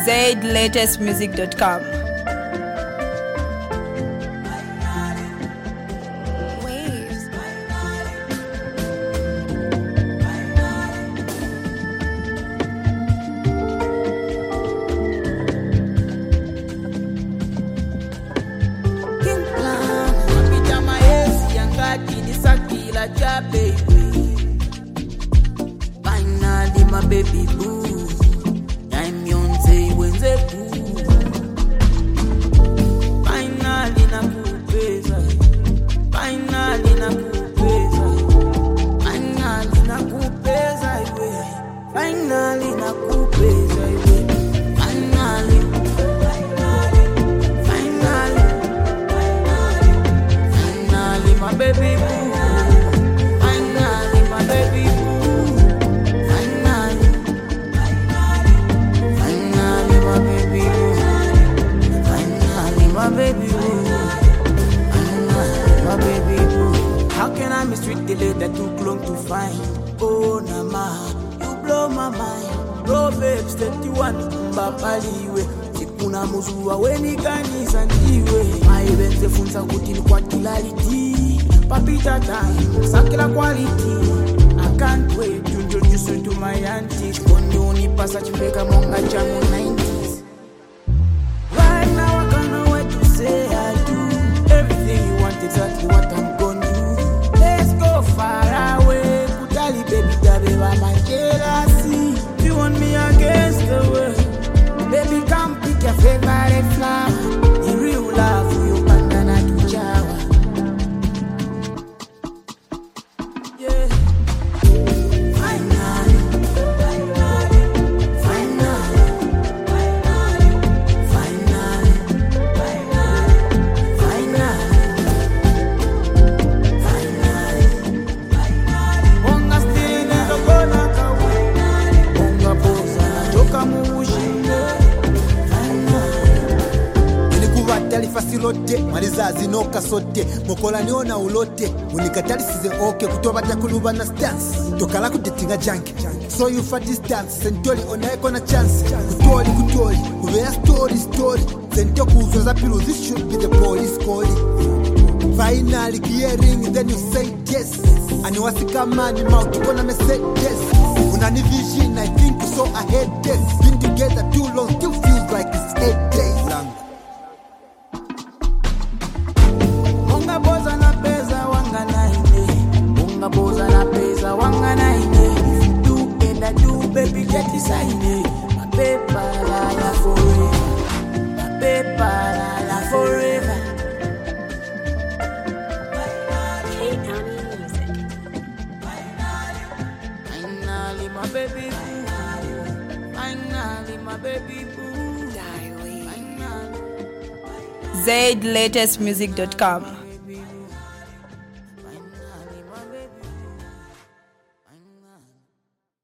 ZLatestmusic.com. Finally, my baby boo, I'm Yonze wenze boo. Finally, nakupeza. Finally, nakupeza. Finally, nakupeza iwe. Finally, nakupeza iwe. Finally, finally, my baby boo. Mistreat the lady too long to find. Oh, Nama, you blow my mind. Proverbs 31, Mbapaliwe. Sikuna muzua weni kanisa ndiwe. Maibenze funza kutini kwa kilaliti. Papita time, sakila quality. I can't wait to introduce you to my aunties. Kondi unipasa chipeka monga changu 90s. Right now I can't wait to say I do. Everything you want, exactly what I'm gonna do. Far away, Kutali baby, Dabeba, my jealousy. You want me against the world? Baby, come pick your favorite flower. In real love, you bandana to Jawa. Yeah. Finally, Fasilote malizazi no kasote mokola niona ulote unikatalisize oke kutoba takuluba na stance tokala kudetinga junk so you for distance sentoli onaeko na chance kutoli kubea story sento kuzoza pilu. This should be the police calling. Finally hearing then you say yes and wasika mani mouth kona Mercedes unani vision. I think so ahead yes been together too long still feels like it's 8 days long. Baby, get inside me. My paper, la forever. My paper, la forever. Finally, my baby boo. Finally, my baby boo. ZLatestmusic.com.